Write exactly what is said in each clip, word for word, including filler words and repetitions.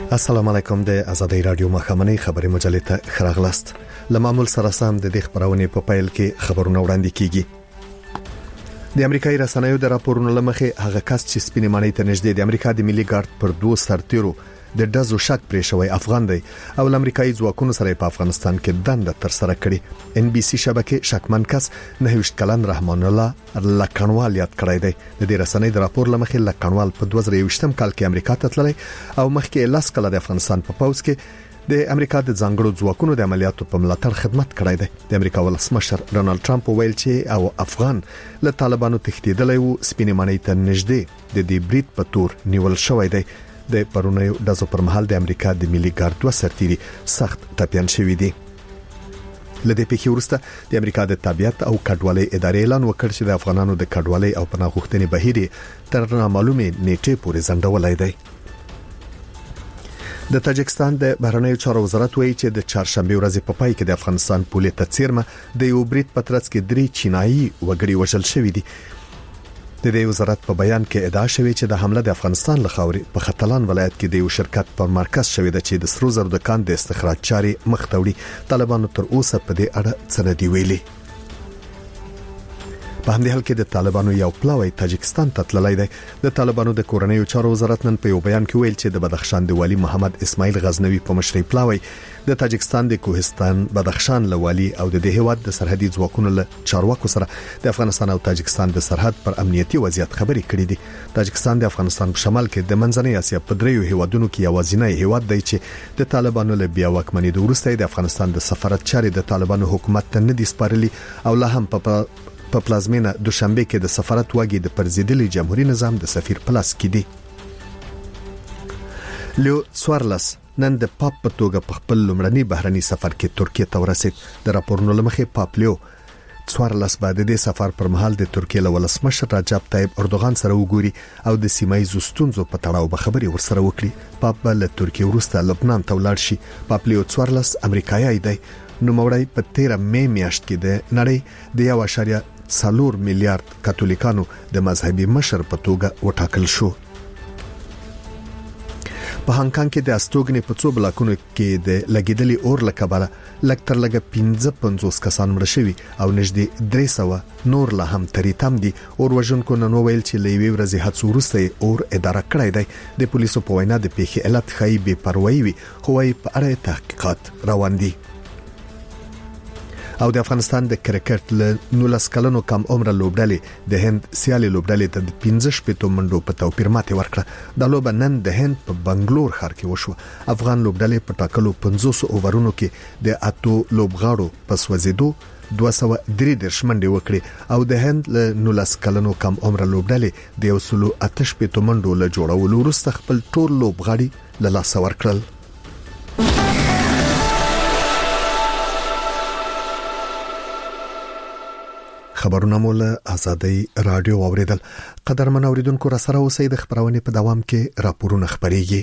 السلام علیکم. د آزادۍ رادیو مخامنۍ خبري مجلې ته خراغلاست. لمعمول سره سم د دې خبرونه په پایل کې خبرونه وړاندې کیږي. د امریکایي رسنیو د راپورونو لمخې هغه کس چې سپینې ماڼۍ ته نږدې د امریکا د ملي ګارد پر دوه سرتیرو د دزو شک پرې شوی افغان دی او امریکایي ځواکونو سره په افغانستان کې دنده تر سره کړې. ان بي سي شبکې شکمن کس نه وشت کلن رحمان الله لکنوال یاد کړی دی. د دې رسنۍ د راپور لمخې لکنوال په دوه زره یوولسم کال کې امریکا ته تللی او مخکې لاس کله د افغانستان په پوز کې د امریکا د ځانګړو ځواکونو د عملیاتو په ملاتړ خدمت کړی دی. د امریکا ولسمشر ډونالد ټرمپ ویل چې او افغان له طالبانو تښتیدلی وو سپینې ماڼۍ ته نږدې د دې بریټ په تور نیول شوی دی. د پرونیو دزو پر مهال د امریکا د ملي ګارد دوه سرتیري سخت ټپيان شوی دي. لدې پیښې وروسته د امریکا د طبيعت او کډوالۍ ادارې اعلان وکړ چې د افغانانو د کډوالۍ او پناه غوښتنې بهیر تر نامعلومه نیټه پورې ځنډولای دی. د تاجکستان د بهرنیو چارو وزارت وایي چې د چهارشنبه ورځې په پای کې د افغانستان پولې ته څیرمه د یو بریټ په ترڅ کې درې چینایي وګړي وژل شوی دي. د دې وزارت په بیان کې ادعا شوې چې د حمله د افغانستان له خاورې په ختلان ولایت کې د یو شرکت پر مرکز شوې ده چې د سرو زرو د کان د استخراج چارې مخ ته وړي. طالبانو تر اوسه په دې اړه څه نه دی ویلي. په همدې حال کې د طالبانو یو پلاوی تاجکستان ته تللی دی. د طالبانو د کورنیو چارو وزارت نن په یو بیان کې ویل چې د بدخشان د والی محمد اسماعیل غزنوی په مشرۍ پلاوی د تاجکستان د کوهستان بدخشان لوالي او د دې هیواد د سرحدي ځواکونو له چارواکو سره د افغانستان او تاجکستان د سرحد پر امنیتي وضعیت خبرې کړې دي. تاجکستان د افغانستان په شمال کې د منځنۍ اسیا په دریو هیوادونو کې یوازینی هیواد دی چې د طالبانو له بیا واکمنۍ وروسته د افغانستان د سفارت چارې د طالبانو حکومت ته نه دي سپارلي او لا هم په په پلازمینه دوشنبه کې د سفارت واګي د پرزیدلي جمهوریت نظام د سفیر پلاس کې دي. لیو سوارلس نن د پاپ په توګه په خپل لومړني بهرني سفر کې ترکیه ته ورسید. د راپورونو لمخې پاپلیو سوارلس بعد د سفر پر مهال د ترکیه له ولسمشر رجب طيب اردوغان سره وګوري او د سیمایي ستونزو په تړاو به خبري ورسره وکړي. پاپ له ترکیه وروسته لبنان ته ولاړ شي. پاپلیو سوارلس امریکایي دی. نو مورای په تیره مې میاشت کې د نړۍ د یو اشاریه څلور میلیارډ کاتولیکانو د مذهبي مشر په توګه وټاکل شو. په هانګ کانګ کې د استوګنې په څو بلاکونو کې د لګیدلي اور لکبره لکتر لګ پنځه پنځوس کسان مړ شوي او نږدې درې سوه نور لا هم تریتم دي. اور وژونکو نن ویل چې لوي ورځې هڅو وروسته اور اداره کړی دی. د پولیسو په وینا د پیښې علت خای بے پروايي وي خو یې په اړه تحقیقات روان دي. او د افغانستان د کرکټ له نولس کلنو کم عمر لوبډلې د هند سیالي لوبډلې ته د پنځه شپږ منډو په توپیر ماتې ورکړه. د لوب نن د هند په بنگلور ښار کې وشو. افغان لوبډلې په ټاکلو پنځوس اوورونو کې د اتو لوبغاړو په سوځیدو دوه سوه درې دیرش منډې وکړي او د هند له نولس کلنو کم عمر لوبډلې د یو سلو اته شپږ منډو له جوړولو وروسته خپل ټول لوبغاړي له لاسه ورکړل. خبرونه مول آزادۍ رادیو اوریدل. قدرمن اوریدونکو را سره اوسئ. د خبرونه په دوام کې راپورونه خبريږي.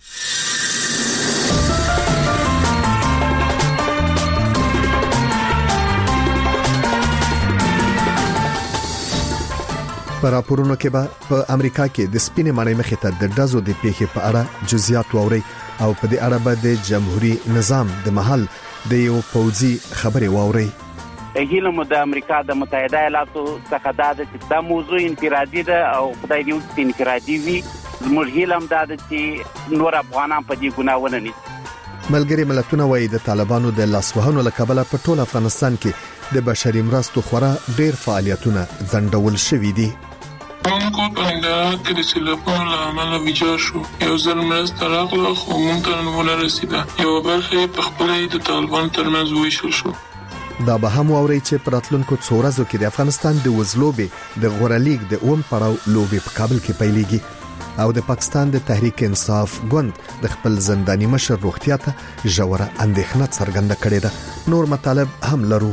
په راپورونو کې به په امریکا کې د سپینې ماڼۍ مخې ته د دزو د پیښې په اړه جزئیات واوري او په دې اړه به د جمهوریت نظام د محل د یو پوځي خبري واوري. هیله د امریکا د متحده ایالاتو څخه د چې دا موضوع انفرادي ده او خدای دې وکړي انفرادي وي. زموږ هیله هم ده چې نور افغانان په دې ګناه ونه نیسي. ملګری ملتونه وایي د طالبانو د لاسوهنو له کبله په ټول افغانستان کې د بشري مرستو خورا ډېر فعالیتونه ځنډول شوي دي. موږ په اندازه کې د سیلابونو له امله ویجاړ شو. یو ځل مرسته راغله خو موږ ته ونه رسیده. یو برخه په خپله د طالبانو ترمنځ وویشل شو. دا به هم اوري چې پراتلونکو څو ورځو کې د افغانستان د وزلوبې د غورلیګ د اوم پړاو لوبې په کابل کې پیلېږي او د پاکستان د تحریک انصاف ګوند د خپل زنداني مشر روغتیا ته ژوره اندېښنه څرګنده کړې ده. نور مطالب هم لرو.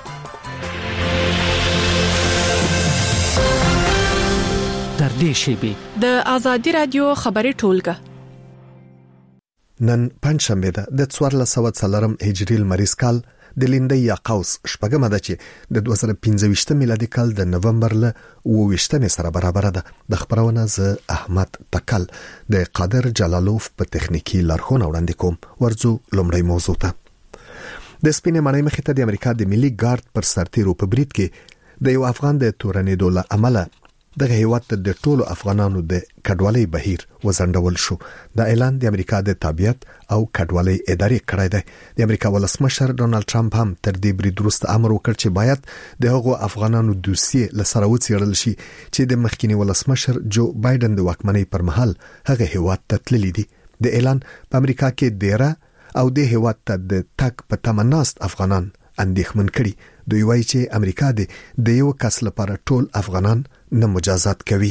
در دې شیبه د آزادۍ رادیو خبري ټولګه نن پنځشنبه ده د څوارلس سوه څلورم هجري لمریز کال د لیندۍ یا قوس شپږمه ده چې د دوه زره پنځه میلادي کال د نومبر له اووه سره برابر ده. د خبرونه ز احمد تکل د قادر جلالوف په تخنیکی لارښوونه وړاندې کوم. ورځو لومړی موضوع ته. د سپینې ماڼۍ مخې ته د امریکا د ملي ګارد پر سرتیرو په برید کې د یو افغان د تورنېدو له امله دغه هیواد ته د ټولو افغانانو د کډوالۍ بهیر وزندول شو. دا اعلان د امریکا د تابعیت او کډوالۍ ادارې کړی دی. د امریکا ولسمشر ډونالد ټرمپ هم تر دې برید وروسته امر وکړ چې باید د هغو افغانانو دوسیې له سره وڅېړل شي چې د مخکینی ولسمشر جو بایدن د واکمنۍ پر مهال هغه هیواد ته تللی دي. د اعلان په امریکا کې ډیره او د هیواد ته د تک په تمناست افغانان اندېښمن کړي. دوی وایي چې امریکا د یو کس لپاره ټول افغانان نه مجازات کوي.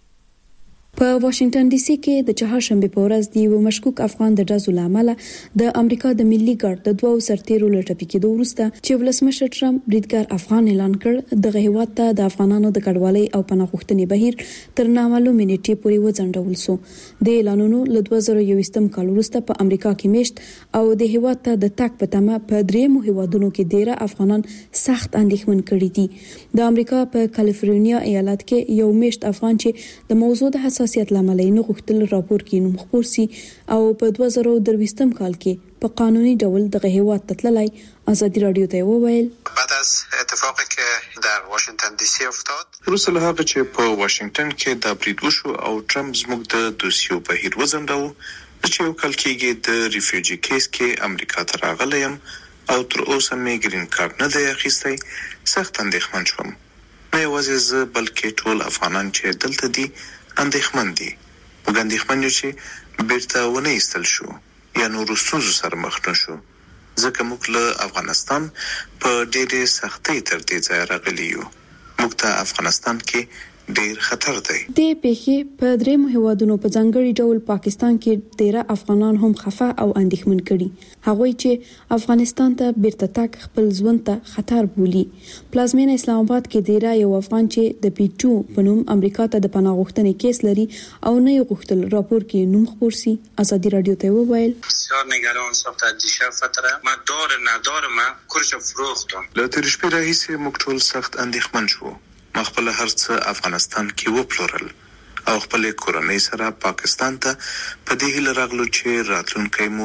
په واشنگټن ډي سي کې د چهارشنبه په ورځ د یو مشکوک افغان د ډزو لامل د امریکا د ملي ګارد د دوه سرتیرو له ټپي کېدو وروسته چې ولسمشر ټرمپ بریدګر افغان اعلان کړ، د هیواد ته د افغانانو د کډوالۍ او پناه غوښتنې بهیر تر نامعلومې نیټې پورې وځنډول شو. د اعلانونو له دوه زره یوویشتم کال وروسته په امریکا کې میشت او د هیواد ته د تک په تمه په درېمو هیوادونو کې ډیره افغانان سخت اندېښمن کړي دي. د امریکا په کالیفورنیا ایالت کې یو میشت افغان چې د موضوع د حساسیت لامل یې غوښتل راپور کې نوم خپور سي او په دوه زره درویشتم کال کې په قانوني ډول دغه هیواد ته تللی. ازادي رادیو ته وویل بعد از اتفاقی که در واشنگتن دی سی افتاد وروسته له هغه چې په واشنگټن کې د برید وشو او ټرمپ زموږ د دوسیو بهیر وځنډاوه، چې یو کال کېږي د ریفیوجی کیس کې امریکا ته راغلی یم او تر اوسه مې ګرین کارت نه دی اخیستی. سخت اندېښمن شوم. نه یوازې زه بلکې ټول افغانان چې دلته دي اندېښمن دي. موږ اندېښمن یو چې بیرته ونه ایستل شو یا نورو ستونزو سره مخ نه شو، ځکه موږ له افغانستان په ډېرې سختۍ تر دې ځایه راغلي یو. موږ ته افغانستان کې ډېر خطر دی. د پیښې په درېمو هیوادونو په ځانګړي ډول پاکستان کې ډیره افغانان هم خفه او اندېښمن کړي. هغوی چې افغانستان ته بیرته تګ خپل ژوند ته خطر بولي. پلازمینه اسلام آباد کې ډیره یو افغان چې د پی ټو په نوم امریکا ته د پناه غوښتنې کیس لري او نه یې غوښتل راپور کې نوم خپور سي. ازادي رادیو ته وویل بسیار نگران ساخته دیشب فتره ما دار ندار ما کورش فروختم. له تیر شپې راهیسې موږ ټول سخت اندېښمن شو. ما خپل هر څه افغانستان کې وپلورل او خپل کورنۍ سره پاکستان ته په دې هیله راغلو چې راتلونکی مو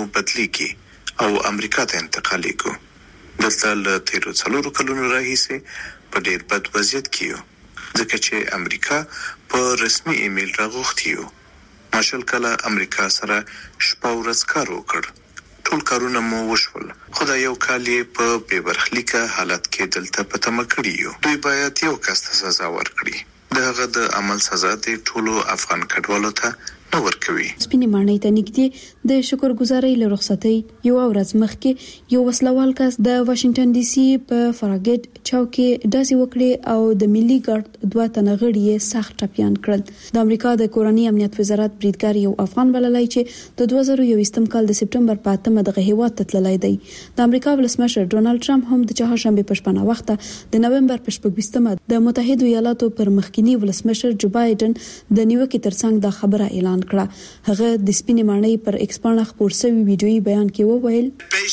بدلیږي او امریکا ته انتقالیږو. دلته له تیرو څلورو کلونو راهیسې په ډېر بد وضعیت کې یو، ځکه چې امریکا په رسمي ایمیل راغوښتي یو. ما شل کله امریکا سره شپه ورځ کار وکړ. ټول کارونه مو وشول، خو دا یو کال یې په بې برخلیکه حالت کې دلته په تمه کړي یو. دوی باید یو کس ته سزا ورکړي. د هغه د عمل سزا د ټولو افغان کډوالو ته نه ورکوي. سپینې ماڼۍ ته نږدې د شکرګزارۍ له رخصتۍ یو ورځ مخکې یو وسلوال کس د واشنگټن ډي سي په فراګټ چوک کې ډزې وکړې او د ملي ګارد دوه تنه غړي یې سخت ټپیان کړل. د امریکا د کورنۍ امنیت وزارت بریدګر یو افغان بللی چې د دوه زره یوویشتم کال د سپټمبر په اتمه دغه هیواد ته تللی دی. د امریکا ولسمشر ډونالد ټرمپ هم د چهارشنبه په شپه وخته د نومبر په شپږویشتمه د متحده ایالاتو پر مخکنی ولسمشر جو بایدن د نیوکې ترڅنګ د خبره اعلان کړه. هغه د سپینې ماڼۍ پر ایکس پاڼه خپور شوی ویډیويي بیان کې وویل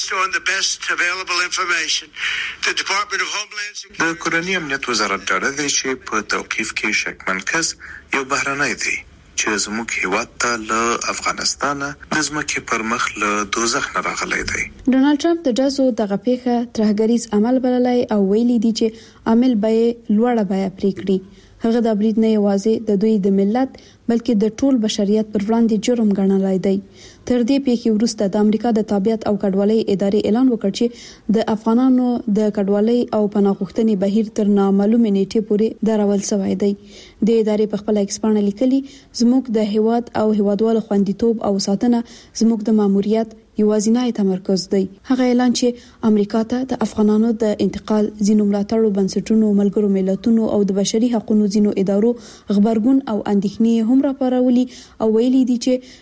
د کورنۍ امنیت وزارت ډاډه دی چې په توقیف کې شکمن کس یو بهرنی دی چې زموږ هیواد ته له افغانستانه د ځمکې پر مخ له دوزخ نه راغلی دی. ډونالد ټرمپ د ډزو دغه پیښه ترهګریز عمل بللی او ویلي دی چې عامل به لوړه بیه پرې کړي. هغه د برید نه یوازې د دوی د ملت بلکې د ټول بشریت پر وړاندې جرم ګڼلای دی. تر دې پیښې وروسته د امریکا د تابعیت او کډوالۍ ادارې اعلان وکړ چې د افغانانو د کډوالۍ او پناه غوښتنې بهیر تر نامعلومې نیټې پورې درول شوی دی. د ادارې په خپل ایکس پاڼه لیکلي زموږ د هیواد او هیوادوالو خوندیتوب او ساتنه زموږ د ماموریت یوازینی تمرکز دی. هغه اعلان چې امریکا ته د افغانانو د انتقال ځینو ملاتړو بنسټونو ملګرو ملتونو او د بشري حقوقو ځینو ادارو خبرګون او اندېښنې هم راپارولي او ویلي دي چې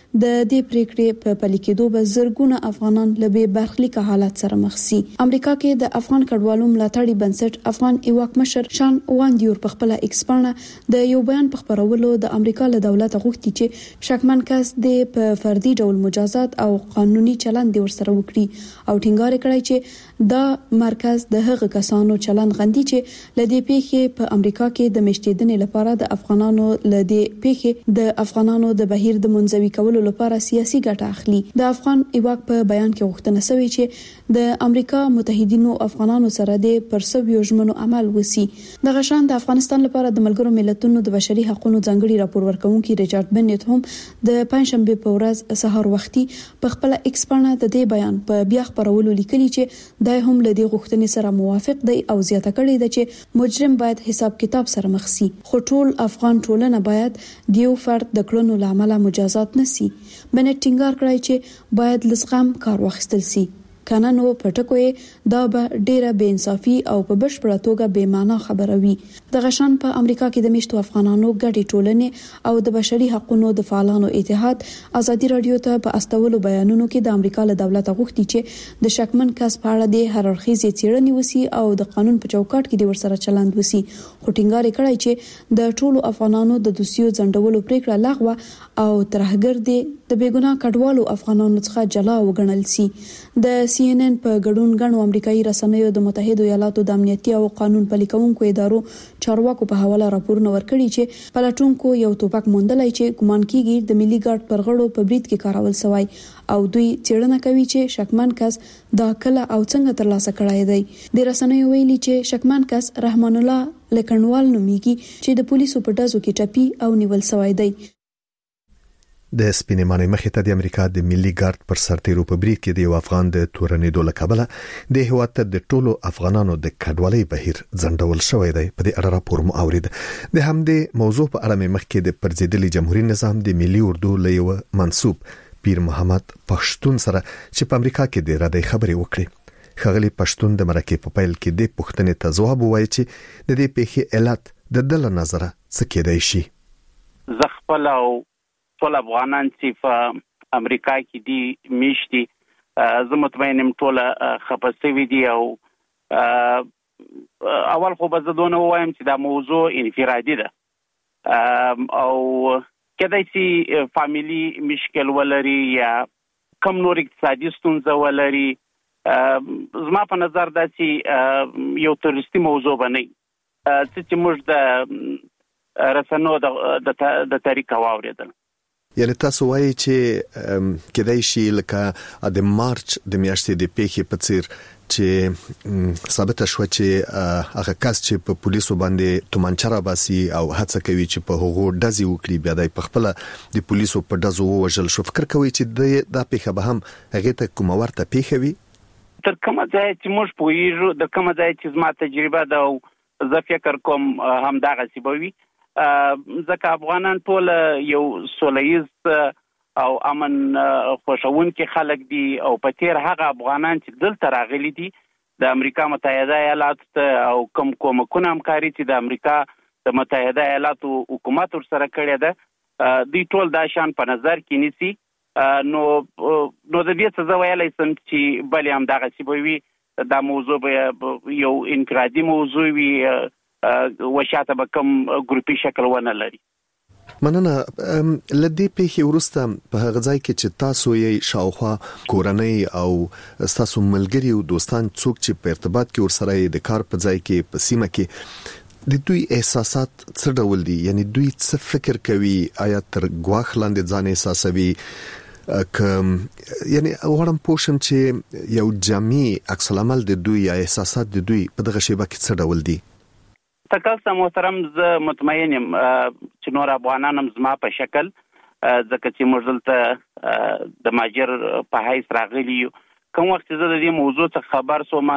د دې پریکړې په پلي کېدو به زرګونه افغانان له بې برخلیکه حالت سره مخ شي. امریکا کې د افغان کډوالو ملاتړي بنسټ افغان ایواک مشر شان واندیور په خپل ایکسپانه د یو بیان په خبرولو د امریکا له دولت غوښتي چې شکمن کس د په فردي ډول مجازات او قانوني چلند ورسره وکړي او ټینګار کړی چې دا مرکز د هغه کسانو چلند غندي چې لدې پیښې په امریکا کې د مشتیدنې لپاره د افغانانو لدې پیښې د افغانانو د بهیر د منځوي کولو لپاره سیاسي ګټه اخلي. د افغان ایواک په بیان کې غوښتنه شوې چې د امریکا متحدینو افغانانو سره د پرسویو ژمنو عمل وسی. د غشان د افغانستان لپاره د ملګرو ملتونو د بشري حقوقو ځانګړي راپور ورکونکي ریچارډ بنیت هم د پنځشنبه په ورځ سهار وختي په خپل ایکسپانه د دې بیان په بیا خبرولو لیکلي چې دای هم له دې غوښتنې سره موافق دی او زیاته کړې ده چې مجرم باید حساب کتاب سره مخ شي، خو ټول افغان ټولنه باید د یو فرد د کړنو لامل مجازات نشي. بنیت ټینګار کړی چې باید لزغم کار واخیستل شي، کنه نو پټکوي دا به ډیره بے انصافي او په بشپړه توګه بے معنا خبره وي. د غشان په امریکا کې د میشتو افغانانو ګډي ټولنې او د بشري حقوقو د فعالانو اتحاد ازادي رادیو ته په استولو بیانونو کې د امریکا له دولت غوښتي چې د شکمن کس په اړه د هررخیزي څېړنې وسی او د قانون په چوکاټ کې د ورسره چلند وسی. خو ټینګار کړی چې د ټولو افغانانو د دوسیو ځندولو پریکړه لغوه او ترهګر دي د بیګناه کډوالو افغانانو څخه جلا وګڼل شي. د سی ان ان په ګډون غنو امریکایي رسنیو د متحده ایالاتو د امنیتي او قانون پلي کوونکو ادارو چارواکو په حواله راپورونه ورکړي چې پلټونکو یو توپک موندلای چې ګمان کیږي د ملي ګارد پر غړو په برید کې کارول شوی او دوی څېړنه کوي چې شکمن کس دا کله او څنګه ترلاسه کړای دی. د رسنیو ویلي چې شکمن کس رحمان الله لکنوال نومیږي چې د پولیسو په ډزو کې ټپي او نیول شوی دی. د سپینمانه مخې ته د امریکا د ملي ګارد پر سرتیرو په برید کې د یو افغان د تورنېدو له کبله د هیواد ته د ټولو افغانانو د کډوالۍ بهیر ځنډول شوی دی. په دې اړه راپور مو اورید. د همدې موضوع په اړه مې مخکې د پرځېدلي جمهوریت نظام د ملي اردو له یو منسوب پیر محمد پښتون سره چې په امریکا کې د ردی خبرې وکړي. خغلی پښتون د مرکې په پیل کې د پوښتنې ته ځواب ووایي چې د دې پیښې علت د دل نظره څه کېدای شي. زه خپل او ټول افغانان چې په امریکا کې دي میشتي زه مطمئنم ټول خپسوي دي او اول خو به زه دونه وایم چې دا موضوع انفرادي ده او کدی چې فامیلی مشکل ولري یا کم نور اقتصادي ستونزه ولري زما په نظر دا چې یو تروریستي موضوع بنئ چې موږ د رسنو د طریقه واوریدل. یعنی تاسو وایي چې کدی شي لکه د مارچ د میاشتې د پیښې په څیر چې ثابت شو چې هغه کس چې په پولیسو باندې تومانچه را باسي او هڅه کوي چې په هغو ډزې وکړي بیا د خپل د پولیسو په ډزو ووژل شو، فکر کوي چې دا پیښه به هم هغه ته کومه ورته پیښه وي؟ تر کومه ځای چې موږ پوهیږو د کومه ځای چې زما تجربه ده او زه فکر کوم هم دغسې به وي ځکه افغانان ټول یو سوله او امن خوښونکي خلک دي او په تیر هغه افغانان چې دلته راغلي دي د امریکا متحده ایالاتو ته او کوم کومکونه همکاري چې د امریکا د متحده ایالاتو حکومت ورسره کړې ده دوی ټول دا شان په نظر کې نیسي. نو نو د دې څه زه ویلی شم چې بلې هم دغسې به وي دا موضوع به یو انفرادي موضوع وي وشاته به کوم ګروپي شکل ونه لري. مننه. لدې پیښې وروسته په هغه ځای کې چې تاسو یې شاوخوا کورنۍ او تاسو ملګري او دوستان څوک چې په ارتباط کې ورسره د کار په ځای کې په سیمه کې د دوی احساسات څه ډول دي؟ یعنی دوی څه فکر کوي؟ آیا تر ګواښ لاندې ځان احساسوي؟ کوم یعنی غواړم پوه شم چې یو جامع عکس العمل د دوی یا احساسات د دوی په دغه شیبه کې څه ډول دي؟ تکلسه محترم زه مطمئن یم چې نور افغانان هم زما په شکل ځکه چې موږ دلته د ماجر په حیث راغلي یو کوم وخت زه د دې موضوع څخه خبر سوم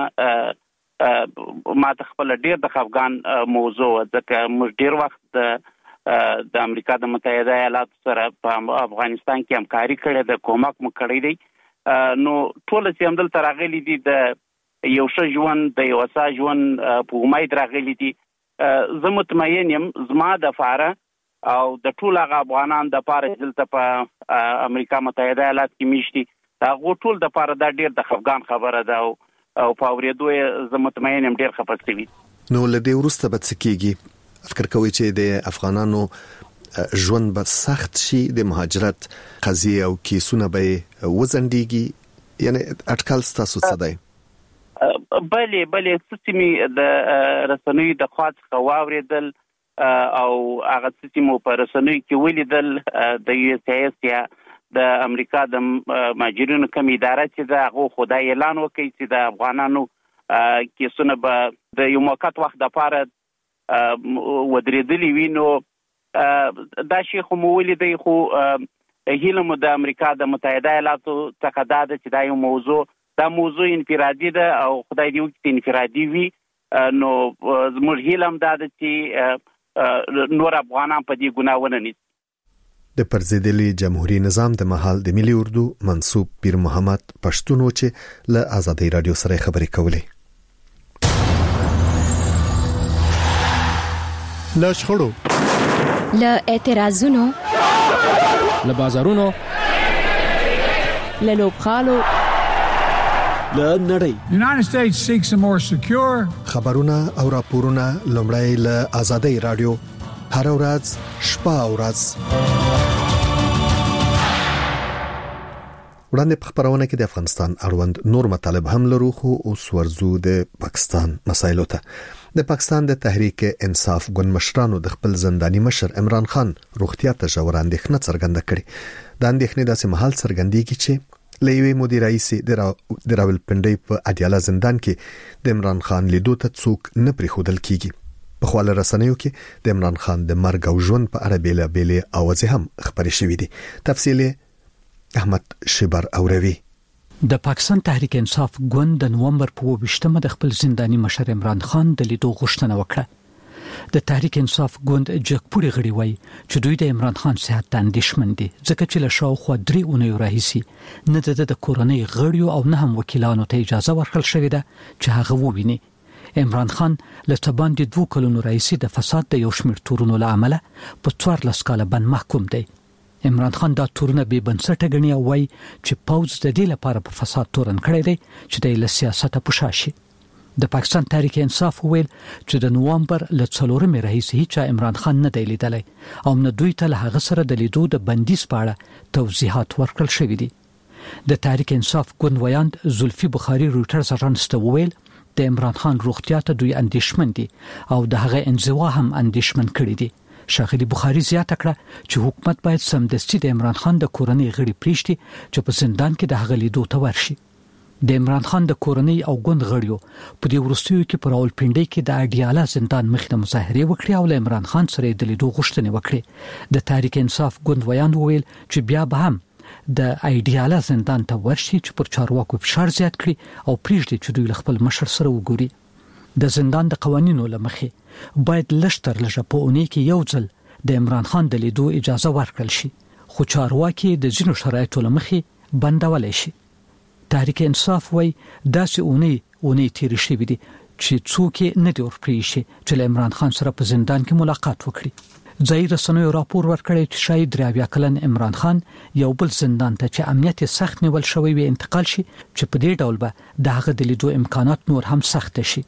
ما ته خپل ډیر د خفګان موضوع ځکه موږ ډیر وخت د امریکا د متحده ایالاتو سره په افغانستان کې همکاري کړې ده، کومک مو کړی دی. نو ټول چې هم دلته راغلي دي د یو ښه ژوند د یو ښه ژوند په امید راغلي دي. زه مطمئن یم زما د فاره او د ټول هغه افغانان د پاره دلته په امریکا متحده ایالات کې میشتي دا ټول د پاره دا ډیر د خفګان خبره ده او په اوریدو زه مطمئن یم ډیر خپستوي. نو لدې ورسته به څه کېږي؟ فکر کوي چې د افغانانو ژوند به سخت شي، د مهاجرت قضیه او کیسونه به وزندګي، یعنی اټکل تاسو څه دی؟ بلې بلې سیمې د رسنیو د خاص خواوریدل او هغه سیمو په رسنیو کې ولیدل د یو اس ایس یا د امریکا د مهاجرینو کوم اداره چې دا هغه خدای اعلان وکړي چې د افغانانو کیسونه به د یو موقت وخت لپاره ودرېدلي وي. نو دا شی خو مو ولیدی، خو هیله مو د امریکا د متحده ایالاتو څخه دا ده چې دا یو موضوع دا موضوع انفرادي ده او خدای دې وکړي انفرادي وي. نو زموږ هیله هم دا ده چې نور افغانان په دې ګناه ونه نیسي. د پرزیدلی جمهوریت نظام د مهال د ملي اردو منصوب پیر محمد پښتون چې له آزادۍ رادیو سره خبرې کولې. له شخړو، له اعتراضونو، له بازارونو، له لوبخالو، له نړۍ. The United States seeks a more secure. خبرونه او راپورونه لومړی له آزادۍ رادیو هر ورځ شپه او ورځ وړاندې په خبرونه کې د افغانستان اړوند نور مطالب هم لرو، خو اوس ورزو د پاکستان مسایلو ته. د پاکستان د تحریک انصاف ګوند مشرانو د خپل زنداني مشر عمران خان روغتیا ته ژور اندېښنه څرګنده کړې. د اندېښنې داسې مهال څرګندېږي چې لېوی مدیر رئیس د راولپنډۍ په اډیاله زندان کې د عمران خان لیدو ته څوک نه پریښودل کیږي. په خواله رسنیو کې د عمران خان د مرګ او ژوند په اړه بیل بیل اوازې هم خبرې شوې دي. تفصیل احمد شبر اوروي. د پاکستان تحریک انصاف ګوند د نومبر په ویشتمه د خپل زنداني مشر عمران خان د لیدو غوښتنه وکړه. د تحریک انصاف ګوند جګپوري غړي وایي چې دوی د عمران خان صحت ته اندېښمن دي، ځکه چې له شاوخوا درې اونیو راهیسې نه د د کورنۍ غړیو او نه هم وکیلانو ته اجازه ورکړل شوې ده چې هغه وویني. عمران خان له تباندې دوه کلونو راهیسې د فساد د یو شمېر تورونو له امله په څوارلس کاله بند محکوم دی. عمران خان دا تورونه بې بنسټه ګڼي او وایي چې پوځ د دې لپاره په فساد تورن کړی دی چې د له سیاسته پوښا شي. د پاکستان تحریک انصاف ویل چې د نومبر له څلورمې راهیسې هیڅ عمران خان نه دی لیدلی او نه دوی ته له هغه سره د لیدو د بندیز په اړه توضیحات ورکړل شوي دي. د تحریک انصاف ګوند ویاند زلفي بخاري رويټرز اژانس ته ویل د عمران خان روغتیا ته دوی اندېښمن دي او د هغه انزوا هم اندېښمن کړي دي. شاغلي بخاري زیاته کړه چې حکومت باید سمدستي د عمران خان د کورنۍ غړي پریشتي چې په زندان کې د هغه لیدو ته ورشي. د عمران خان د کورنۍ او ګوند غړیو په دې ورستیو کې پر راولپنډۍ کې د اډیاله زندان مخې ته مظاهره وکړه او له عمران خان سره د لیدو غوښتنه وکړه. د تحریک انصاف ګوند ویاند ویل چې بیا به هم د اډیاله زندان ته ورشي چې پر چارواکو فشار زیات کړي او پریږدي چې دوی خپل مشر سره وګوري. د زندان د قوانینو لمخې باید لشتر لږه په اونۍ کې یو ځل د عمران خان د لیدو اجازه ورکړل شي، خو چارواکي د ځینو شرایطو لمخې بندولای شي. تحریک انصاف وایي داسې اونۍ اونۍ تیرې شوې دي چې څوک نه دی ورپرې شي چې له عمران خان سره په زندان کې ملاقات وکړي. ځایي رسنیو راپور ورکړی چې شاید درې اویا کلن عمران خان یو بل زندان ته چې امنیت سخت نیول شوی وي انتقال شي، چې په دې ډول به د هغه د لیدو امکانات نور هم سخت شي.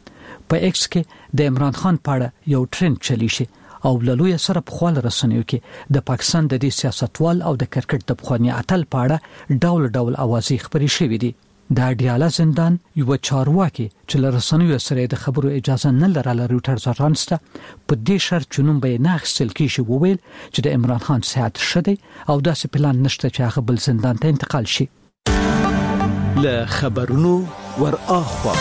په ایکس کې د عمران خان په اړه یو ټرند چلی شي او لوی سره په خپل رسنیو کې د پاکستان د دې سیاستوال او د کرکټ د بخوانی اتل په اړه ډول ډول اوازې خبرې شوې دي. د اډیاله زندان یو چارواکي چې له رسنیو سره د خبرو اجازه نه لرله رويټرز اژانس ته په دې شرط چې نوم به نه اخیستل کیږي وویل چې د عمران خان صحت ښه دی او داسې پلان نشته چې هغه بل زندان ته انتقال شي. له خبرونو ور اخوا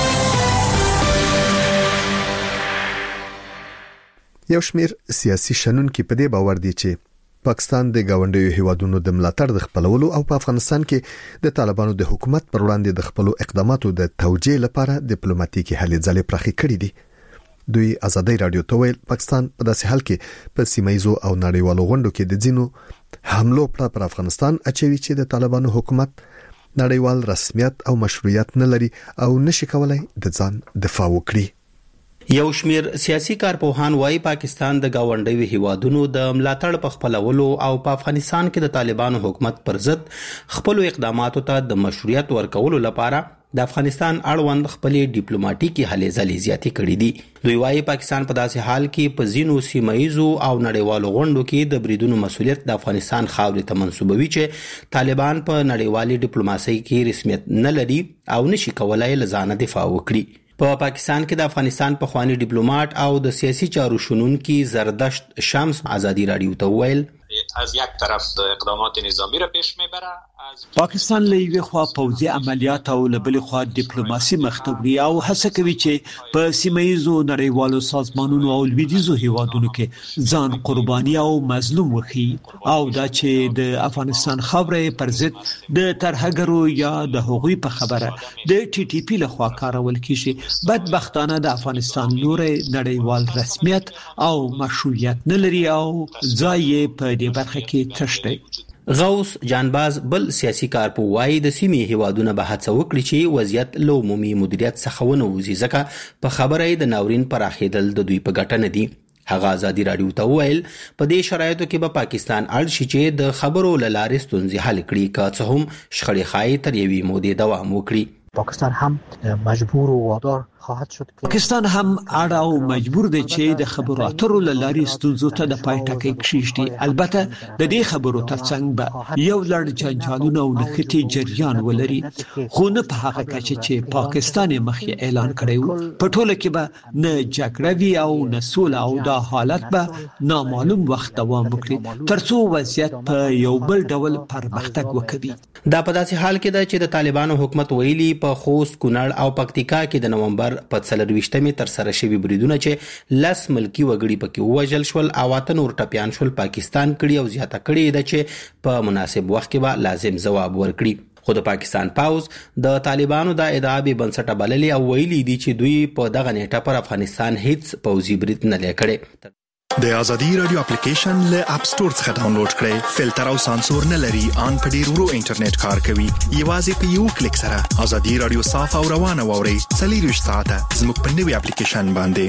یو شمیر سیاسي شنونکي په دې باور دي چې پاکستان د گاونډیو هیوادونو د ملاتړ د خپلولو او په افغانستان کې د طالبانو د حکومت پر وړاندې د خپلو اقداماتو د توجیه لپاره ډیپلوماټیکي هلې ځلې پرخې کړې دي. دوی آزادۍ رادیو ته ویل پاکستان په داسې حال کې په سیمایزو او نړیوالو غونډو کې د ځینو حملو پر افغانستان اچوي چې د طالبانو حکومت نړیوال رسمیت او مشروعیت نه لري او نشي کولای د ځان دفاع وکړي. یو شمیر سیاسي کارپوهان وايي پاکستان د گاونډیو هیوادونو د ملاتړ په خپلولو او په افغانستان کې د طالبانو حکومت پر ضد خپل اقداماتو ته د مشروعیت ورکولو لپاره د افغانستان اړوند خپل ډیپلوماټیکي هلې ځلې زیاتې کړې دي. دوی وايي پاکستان په داسې حال کې په ځینو سیمایزو او نړیوالو غونډو کې د بریدونو مسؤلیت د افغانستان خاورې ته منسوبوي چې طالبان په نړیوالي ډیپلوماسۍ کې رسمیت نه لري او نشي کولای له ځانه دفاع وکړي. په پا پاکستان کې د افغانستان په خواني ډیپلوماټ او د سیاسي چارو شنونکي زردشت شمس آزادی رادیو ته ویل از یک طرف اقدامات نظامی را پیش میبره. پاکستان له یوې خوا پوځي عملیات او له بلې خوا ډیپلوماسي مخته وړي او هڅه کوي چې په سیمایزو نړیوالو سازمانونو او لویدیځو هیوادونو کې ځان قرباني او مظلوم وکړي او دا چې د افغانستان خاورې پر ضد د ترهګرو یا د هغوی په خبره د ټي ټي پی له خوا کارول کیږي. بدبختانه د افغانستان نور نړیوال رسمیت او مشروعیت نه لري او ځای په دې برخه کې تش دی. غوث جانباز بل سیاسي کارپوه وايي د سیمې هیوادونه به هڅه وکړي چې وضعیت له عمومي مدیریت څخه ونه وځي ځکه په خبره د ناورین پراخېدل د دوی په ګټه نه دي. هغه آزادی رادیو ته ویل په دې شرایطو کې به پاکستان اړ شي چې د خبرو له لارې ستونزې حل کړي که څه هم شخړې ښایي تر یوې مودې دوام وکړي. پاکستان هم مجبور و وادار خواهد شد که پاکستان هم اړ او مجبور دی چې د خبرو اترو له لارې ستونزو ته د پای ټکی کښیږدي. البته د دې خبرو ترڅنګ به یو لړ جنجالونه او نښتې جریان ولري خو نه په هغه کچه چې پاکستان مخکې اعلان کړی و. په ټوله کې به نه جګړه وي او نه سوله او دا حالت به نامعلوم وخت دوام وکړي ترڅو وضعیت په یو بل ډول پرمختګ وکړي. دا په داسې حال کې ده چې د طالبانو حکومت ویلي په خوست، کونړ او پکتیکا کې د نومبر په څلرويشتمې تر سره شوي بریدونه چې لس ملکی وګړي پکې ووژل شول او اته نور ټپیان شول پاکستان کړي او زیاته کړي ده چې په مناسب وخت کې به لازم ځواب ورکړي. خو د پاکستان پاوز د طالبانو د ادعا به بنسټه بللې او ویلي دي چې دوی په دغه نیټه پر افغانستان هیڅ پوځي برید نه لکړي. د ازادي رادیو اپلیکیشن له اپ ستور څخه ډاونلوډ کړئ. فلټر او سانسور نه لري، ان په ډیر ورو انټرنیټ کار کوي. یوازې په یو کلیک سره ازادي رادیو صاف او روانه ووري. څلور ساعته زموږ په نوي اپلیکیشن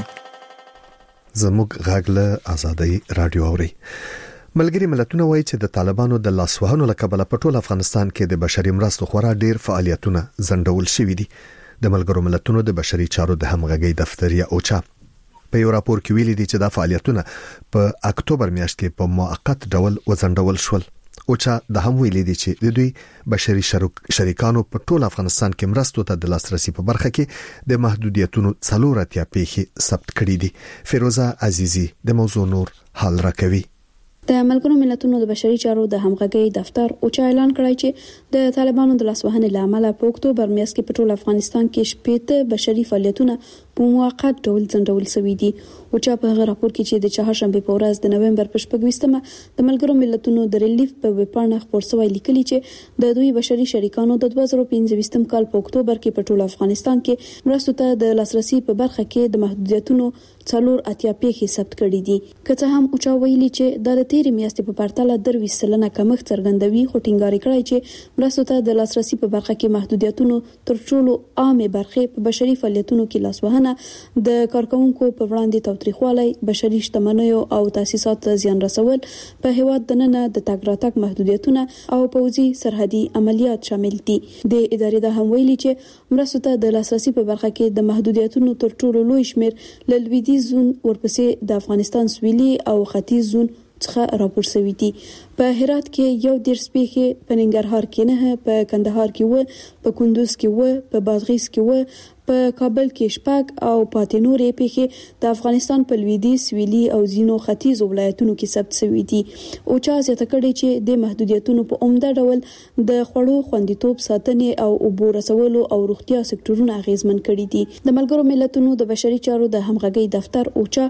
باندې زموږ غږ له ازادي رادیو اوري. ملګری ملتونه وایي چې د طالبانو د لاسوهنو له کبله په ټول افغانستان کې د بشري مرستو خورا ډیر فعالیتونه ځنډول شوي دي. د ملګرو ملتونو د بشري چارو د همغږي دفتر یا اوچا په یو راپور کې ویلي دي چې دا فعالیتونه په اکتوبر میاشت کې په موقت ډول وځنډول شول. اوچا د هم ویلي دي چې د دوی بشري شریکانو په ټول افغانستان کې مرستو ته د لاسرسي په برخه کې د محدودیتونو څلور اتیا پیښې ثبت کړي دي. فیروزه عزیزی د موضوع نور حل راکوي. د ملګرو ملتونو د بشري چارو د همغږي دفتر اوچا اعلان کړی چې د طالبانو د لاسوهنې لامل په اکتوبر میاشت کې په ټول افغانستان کې شپږ بشري فعالیتونه په موقت ډول ځنډول شوي دي. اوچا په هغه راپور کې چې د چهارشنبه په ورځ د نومبر په شپږویشتمه د ملګرو ملتونو د ریلیف په ویبپاڼه خبر شوی لیکلي چې د دوی بشري شریکانو د دوه زره پنځه کال په اکتوبر کې په ټول افغانستان کې مرستو ته د لاسرسي په برخه کې د محدودیتونو څلور اتیا پیښې ثبت کړي دي. که څه هم اوچا ویلي چې د تیرې میاشتې په پرتله درویش سلنه کمښت څرګندوي خو ټینګار کړی چې مرستو ته د لاسرسي په برخه کې محدودیتونو تر ټولو عامه برخه په بشري فعالیتونو کې لاسوهنه، د کارکونکو په وړاندې تاوتریخوالی، بشري شتمنیو او تاسیسات زیان رسول، په هیواد دننه د تګ راتګ محدودیتونه او پوځي سرحدي عملیات شامل دي. د ادارې د هم ویلي چې مرستو ته د لاسرسي په برخه کې د محدودیتونو تر ټولو لوی شمیر له لویدیځ زون ورپسې د افغانستان سویلي او ختیځ زون څخه راپور شوی دي. په هرات کې یو ډیر سپیخه، په ننګرهار کې نه، په کندهار کې و، په کندوز کې و، په بادغیس کې و، په کابل کې شپږ او پاتې نورې پیښې د افغانستان په لویدیځ، سویلي او ځینو ختیځ ولایتونو کې ثبت شوي دي. اوچا زیاته کړې چې د محدودیتونو په عمده ډول د خوړو خوندیتوب ساتنې او اوبو رسولو او روغتیا سکتورونه اغیزمن کړي دي. د ملګرو ملتونو د بشري چارو د همغږي دفتر اوچا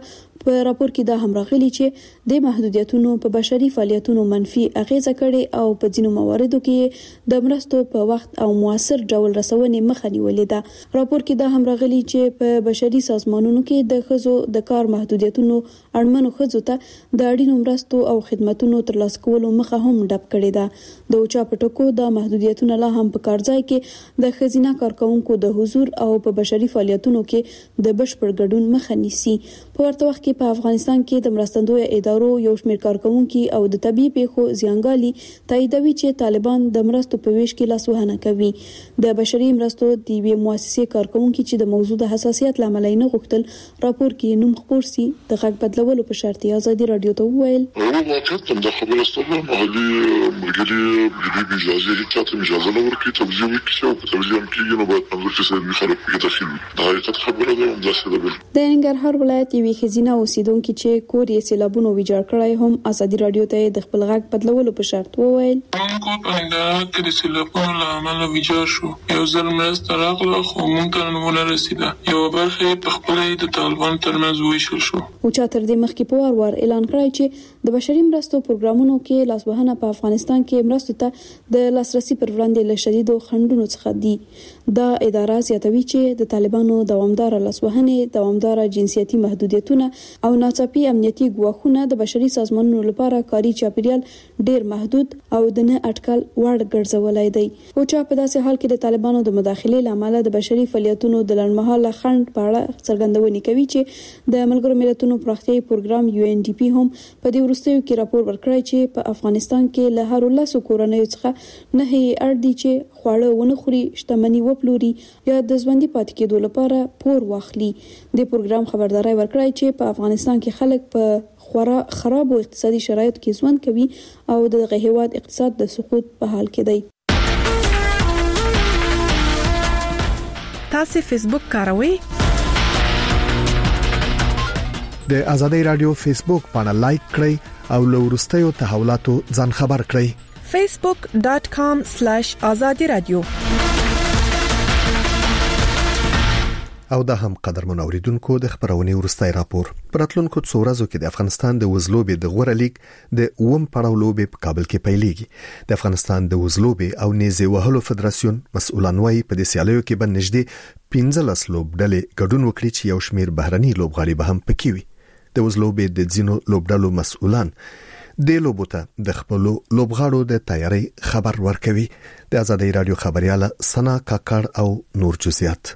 په راپور کې دا هم راغلي چې د محدودیتونو په بشري فعالیتونو منفي اغیزه کړي او په ځینو مواردو کې د مرستو په وخت او موثر ډول رسونې مخه نیولې ده. راپور کې دا هم راغلي چې په بشري سازمانونو کې د ښځو د کار محدودیتونو اړمنو ښځو ته د اړینو مرستو او خدماتونو ترلاسه کولو مخه هم ډب کړې ده. د اوچا پټکو د محدودیتونو لا هم په کارځای کې د ښځینه کارکونکو د حضور او په بشري فعالیتونو کې د بشپړ ګډون مخه نیسي. په ورته وخت کې په افغانستان کې د مرستندوی ادارو یو شمېر کارکونکو او د طبي پیښو زیانګالي تاییدوي چې طالبان د مرستو په ویش کې لاسوهنه کوي. د بشري مرستو د یوې مؤسسې کارکونکو چې د موضوع د حساسیت لامل نه غوښتل راپور کې نوم خپور سي د غږ بدلولو په شرط ازادي رادیو ته وویل هو واقعیت د خبرو ستاسو محلي مرګلي د اجازه هیڅ ته اجازه نه ورکړي تبلیغ وکړي او تبلیغ کې نو باید موږ چې سره خلک کې داخلي دا حقیقت خبره ده د څه د ننګرهار ولایت یوې ښځینه اوسیدونکو چې کور یې سیلابونو ویجاړ کړی هم ازادي رادیو ته د خپل غږ بدلولو په شرط وویل موږ په ننګرهار کې د سیلابونو له امله ویجاړ شو یو ځل مرسته راغله خو موږ ته نه ورسېده یو برخه په خپل د طالبان ترمنځ ویشل شو او چا تر دې مخکې په وار وار اعلان کړی چې د بشري مرستو پروګرامونو کې لاسوهنه په افغانستان کې مرستو ته د لاسرسي پر وړاندې له شدیدو خنډونو څخه دي. دا اداره زیاتوي چې د طالبانو دوامدار لاسوهنې، دوامدار جنسیتي محدودیتونه او ناڅاپي امنیتي ګواښونه د بشري سازمانونو لپاره کاري چاپیریال ډیر محدود او د نه اټکل وړ ګرځولای دی. او چا په داسې حال کې د طالبانو د مداخلې لامل د بشري فعالیتونو د لړمحاله خنډ په اړه څرګندونه کوي چې د ملګرو ملتونو پراختیايي پروګرام یو ان ډي پی هم په دې وروستیو کې راپور ورکړی چې په افغانستان کې له هر لاسو کورنیو څخه نه هي اړ دي چې خواړه ونه خوري، شتمنۍ وپلوري یا د ژوندۍ پاتې کېدو لپاره پور واخلي. د پروګرام خبرداري ورکړی چې په افغانستان کې خلک په خورا خراب او اقتصادي شرایطو کې ژوند کوي او د هیواد اقتصاد د سقوط په حال کې دی. تاسو فیسبوک کاروئ؟ د ازادي رادیو فیسبوک باندې لایک کړئ او له وروستیو تحولاتو ځان خبر کړئ. facebook dot com slash azadi radio. او دا هم قدرمن اوریدونکو د خبرونې ورستای راپور پراتلونکو څو ورځو کې د افغانستان د وزلوبې د غوړه لیګ د اوم پړاو لوبې په کابل کې پیلېږي. د افغانستان د وزلوبې او نيزه وهلو فدراسیون مسؤلان وايي په دې سیالیو کې به نږدې پنځلس لوبډلې ګډون وکړي چې یو شمېر بهرني لوبغاړي به هم پکې وي. د وزلوبې د ځینو لوبډلو مسؤلان د لوبو ته د خپل لوبغاړو د تیاری خبر ورکوي. د ازادي رادیو خبرياله سنا کاکړ او نور جزئیات.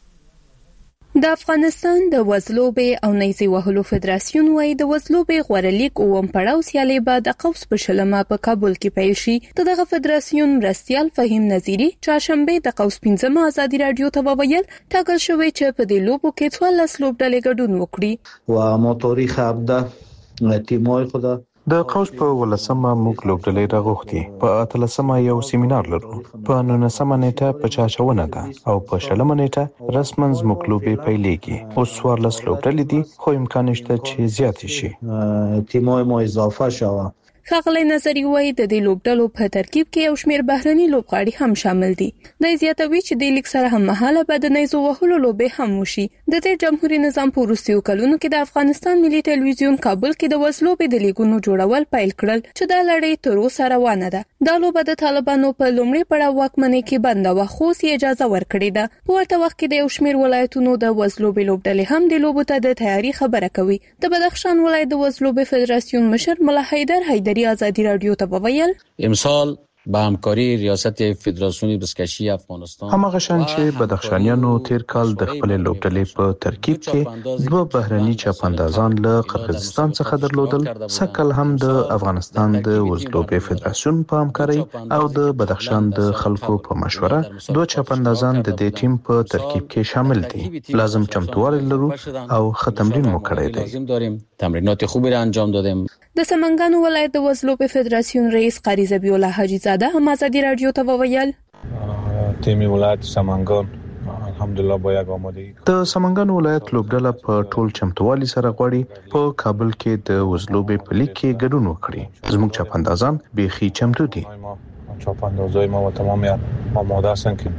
د افغانستان د وزلوبې او نيزه وهلو فدراسیون وايي د وزلوبې غوړه لیګ اوم پړاو سیالي بعد د قوس په شلمه په کابل کې پیل شي. دغه فدراسیون مرستيال فهیم نظیری چاشنبه د قوس پنځمه ازادي رادیو ته وویل ټاکل شوی چې په دې لوبو کې څوارلس لوبډلې ګډون وکړي. و موتوري خابده تیموي خدا د قوس په ولسمه موږ لوبډلې راغوښتي په اتلسمه یو سیمینار لرو په نولسمه نیټه په چاشونه ده او په شلمه نیټه رسماً زموږ لوبې پیلېږي. اوس څوارلس لوبډلې دي خو امکان شته چې زیات شي. تیموي مو اضافه شوه. ښاغلی نظری وايي د دې لوبډلو په ترکیب کې یو شمېر بهرني لوبغاړي هم شامل دي. د زیاتوي چې د لیګ سره هم مهاله به د نيزو وهلو لوبې هم وشي. د دې جمهوریت نظام په وروستیو کلونو کې د افغانستان ملي ټلویزیون کابل کې د وزلوبې د لیګونو جوړول پیل کړل چې د لړۍ تر اوسه روانه ده. دا لوبه د طالبانو په لومړي پړاو واکمنۍ کې بنده و خو سي اجازه ورکړې ده. په ورته وخت کې د یو شمېر ولایتونو د وزلوبې لوبډلې هم د لوبو ته د تیاری خبره کوي. د بدخشان ولایت د وزلوبې فدراسیون مشر ملا حیدر حیدری ازادي رادیو ته وویل امسال با همکاری ریاست فدراسیون بسکشی افغانستان همغه شان چې بدخشانیانو تیر کال د خپل لوبډلې په ترکیب کې دوه بهرني چاپاندازان له قرغیزستان څخه درلودل. سکل هم د افغانستان د وزلوبې فدراسیون په همکاري او د بدخشان د خلکو په مشوره دوه چاپاندازان د دې ټیم په ترکیب کې شامل دي. لازم چمتووالی لرو او ختمرین مو کړی دی. لازم داریم تمرینات خوبی را انجام دادیم. د سمنګانو ولایت د وزلوبې فدراسیون رئیس قاری زبی الله حاجی زاده هم ازادي رادیو ته وویل تیمی ولایت سمنګان الحمدلله با یک آمادگی د سمنګانو ولایت لوبډله په ټول چمتووالي سره غواړي په کابل کې د وزلوبې په لیګ کې ګډون وکړي. زموږ چاپاندازان بیخي چمتو دي. چاپاندازای ما و تمامی آماده هستند که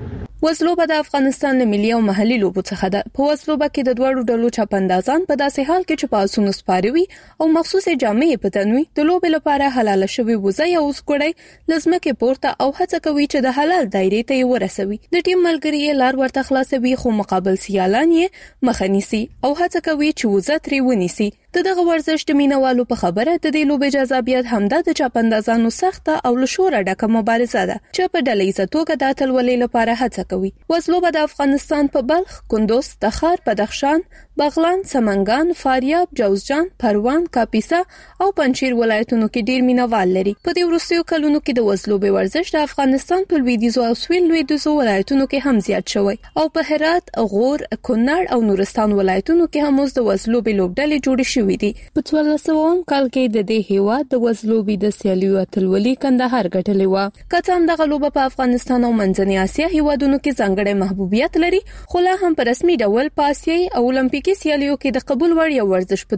وزلوبه د افغانستان له ملي او محلي لوبو څخه ده. په وزلوبه کې د دوړو ډلو چاپندازان په داسې حال کې چې پاسونو سپاروي او مخصوصه جامې په تنوي د لوبې لپاره حلاله شوی وزه یا وسکړی لزمکه پورته او هڅه کوي چې د حلال دایره ته ورسوي. د ټیم ملګری لار ورته خلاصوي خو مقابل سیالان یې مخنیسي او هڅه کوي چې وزه ترې ونیسي. د دغه ورزش د مینوالو په خبره د دې لوبې جذابیت همدا د چاپندازانو سخته او له شوره ډکه مبارزه ده چې په ډلهییزه توګه د اتلولۍ لپاره هڅه کوي. وزلوبه د افغانستان په بلخ، کندوز، تخار، بدخشان، بغلان، سمنګان، فاریاب، جوزجان، پروان، کاپیسا او پنجشیر ولایتونو کې ډیر مینوال لري. په دې وروستیو کلونو کې د وزلوبې ورزش د افغانستان په لویدیځو او سویل لویدیځو ولایتونو کې هم زیات شوی او په هرات، غور، کونړ او نورستان ولایتونو کې هم اوس د وزلوبې لوبډلې جوړې شوې دي. په څوارلس سوه کال کې د دې هیواد د وزلوبې د سیالیو اتلولي کندهار ګټلې و. کڅان دغه لوبه په افغانستان او منځنۍ اسیا هیوادونو کې ځانګړی محبوبیت لري، خو لا هم په رسمي ډول په اسیايي او اولمپیکي سیالیو کې د قبول وړ یو ورزش په